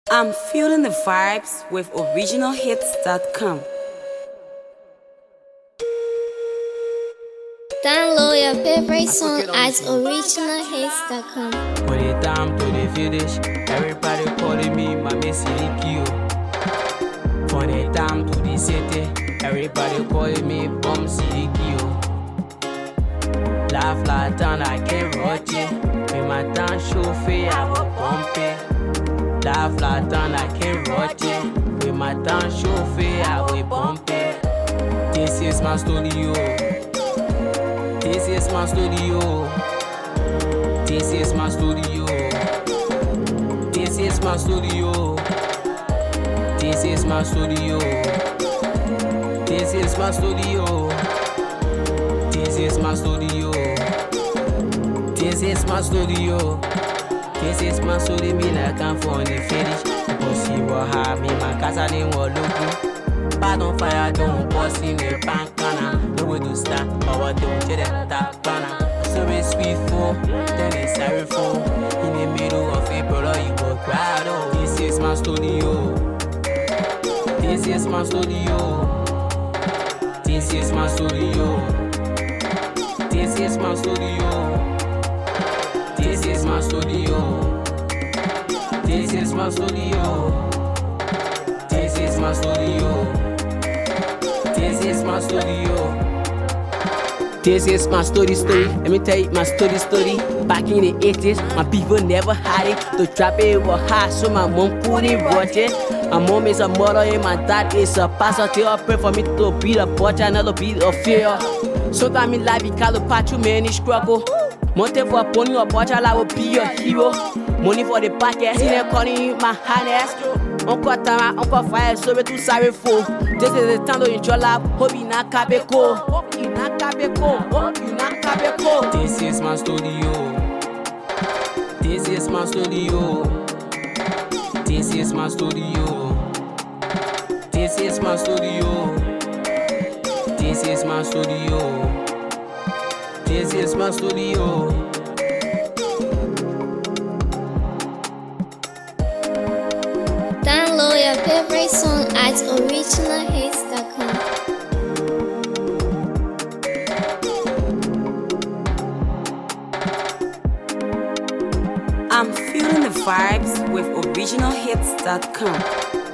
I'm feeling the vibes with originalhits.com. Download your favorite song at originalhits.com. When it's time to the finish, everybody calling me my Messi Kio. When it's time to the city, everybody calling me Bum City Kio. Laugh like down, I can't watch it. When my dance show fair, I will pump it. Laugh like down, I can't watch it. When my dance show fair, I will pump it. This is my studio. This is my studio. This is my studio. This is my studio. This is my studio. This is my studio. This is my studio. This is my studio. This is my studio. Me like I'm for the finish. Because you will have me, my casa didn't want to look. Bad on fire, don't bust in the bank. No way to start, but what don't you that banner? So it's sweet for, then it's sorry for. In the middle of April, you will cry. Oh, this is my studio. This is my studio. This is my studio. This is my studio. This is my studio. This is my studio. This is my studio. This is my studio. This is my story. Let me tell you my story. Back in the 80s, my people never had it. The trap it was hard, so my mom couldn't watch it. My mom is a mother and my dad is a pastor. They all pray for me to be the butcher, not to be the fear. Sometimes in life, you can't patch you many struggle. Money for a pony or butcher, I will be your hero. Money for the podcast, in there calling you my highness. Uncle Tama, Uncle Fire, so we too sorry for. This is the time to enjoy life. Hope you not cabeko. Hope you not cabeko. Hope you not cabeko. This is my studio. This is my studio. This is my studio. This is my studio. This is my studio. This is my studio. Download your favorite song at originalhits.com. I'm feeling the vibes with originalhits.com.